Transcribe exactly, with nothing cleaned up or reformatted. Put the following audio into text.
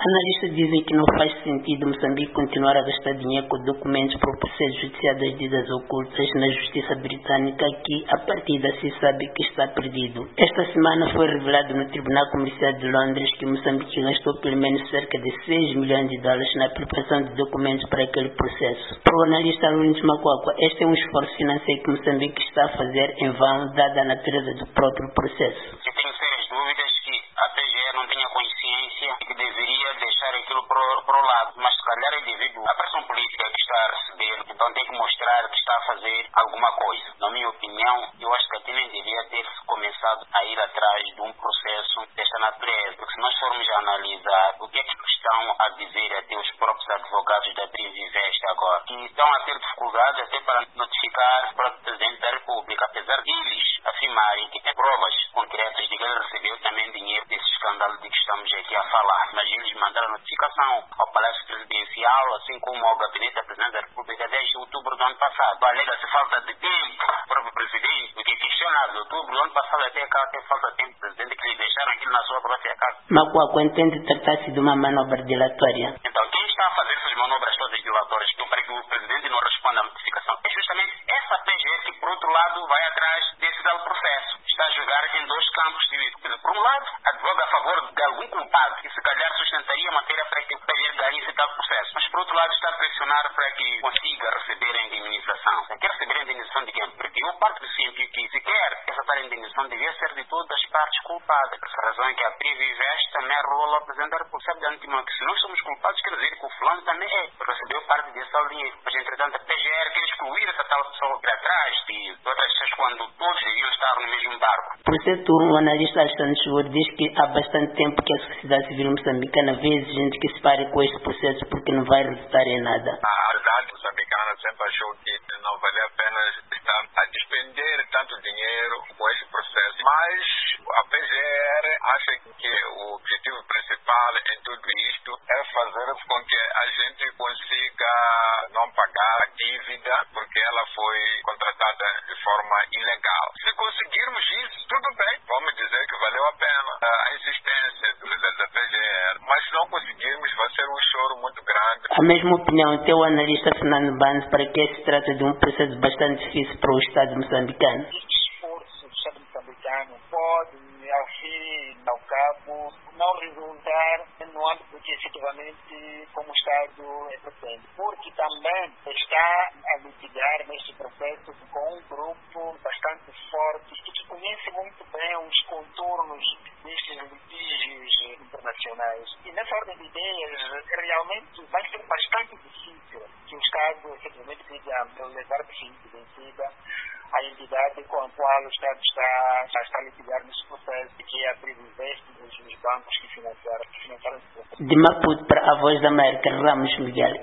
Analistas dizem que não faz sentido Moçambique continuar a gastar dinheiro com documentos para o processo judicial das dívidas ocultas na justiça britânica, que a partida se sabe que está perdido. Esta semana foi revelado no Tribunal Comercial de Londres que Moçambique gastou pelo menos cerca de seis milhões de dólares na preparação de documentos para aquele processo. Para o analista Luís Macuacua, este é um esforço financeiro que Moçambique está a fazer em vão, dada a natureza do próprio processo. Eu tenho sérias dúvidas que a P G R não tenha consciência e que deveria deixar aquilo para o lado, mas se calhar é devido à pressão política que está a receber, então tem que mostrar que está a fazer alguma coisa. Na minha opinião, eu acho que até nem devia ter começado a ir atrás de um processo desta natureza, porque se nós formos analisar o que é que estão a dizer até os próprios advogados da Privivest agora, que estão a ter dificuldades até para notificar o próprio Presidente da República, apesar deles afirmarem que tem provas concretas de que ele recebeu também dinheiro desse escândalo de que estamos aqui a falar. Mas eles mandaram notificação ao Palácio Presidencial, assim como ao Gabinete da Presidência da República desde outubro do ano passado. Alega-se falta de tempo do próprio Presidente, o que é questionado. De outubro do ano passado até cá tem falta de tempo do Presidente, que lhe deixaram aquilo na sua própria casa. Macuacua entende tratar-se de uma manobra dilatória. Então quem está a fazer essas manobras todas dilatórias para que o Presidente não responda à notificação é justamente essa P G R que, por outro lado, vai atrás desse tal processo. Está a jogar em dois campos divididos. Por um lado, advoga a favor de algum culpado que se calhar sustentaria a matéria para que o P G R ganhe esse tal processo. Mas, por outro lado, está a pressionar para que consiga receber a indenização. Quer receber a indenização de quem? Porque eu parto do princípio que, se quer essa tal indenização, devia ser de todas as partes culpadas. Por essa razão é que a Privivest também rola a Presidente da República. Sabe de antemão que se nós somos culpados, quer dizer que o fulano também é. Recebeu parte desse tal dinheiro. Mas, entretanto, a P G R quer excluir essa tal pessoa para trás de outras pessoas quando todos deviam estar no mesmo barco. Por certo, o analista Alexandre Chubor diz que há bastante tempo que a sociedade civil moçambicana vê exigente que se pare com este processo porque não vai resultar em nada. A sociedade moçambicana sempre achou que não vale a pena estar a despender tanto dinheiro com esse processo. Mas a P G R acha que o objetivo principal em tudo isto é fazer com que a gente consiga não pagar a dívida porque ela foi contratada de forma ilegal. Se conseguirmos isso, tudo bem, vamos dizer que valeu a pena a insistência da P G R, mas se não conseguirmos vai ser um choro muito grande. A mesma opinião tem o analista Fernando Bando para que se trata de um processo bastante difícil para o Estado moçambicano. Este esforço do Estado moçambicano pode, ao fim e ao cabo, não resultar no âmbito que efetivamente como Estado pretende, porque também está a litigar neste processo com um grupo bastante forte e que conhece muito bem os contornos destes litígios internacionais. E nessa ordem de ideias, realmente vai ser bastante difícil que o Estado efetivamente queira levar de fim de vencida a entidade com a qual o Estado está, já está a litigar nesse processo, que é a Privivest e os bancos que financiaram, que financiaram esse processo. De Maputo para a Voz da América, Ramos Miguel.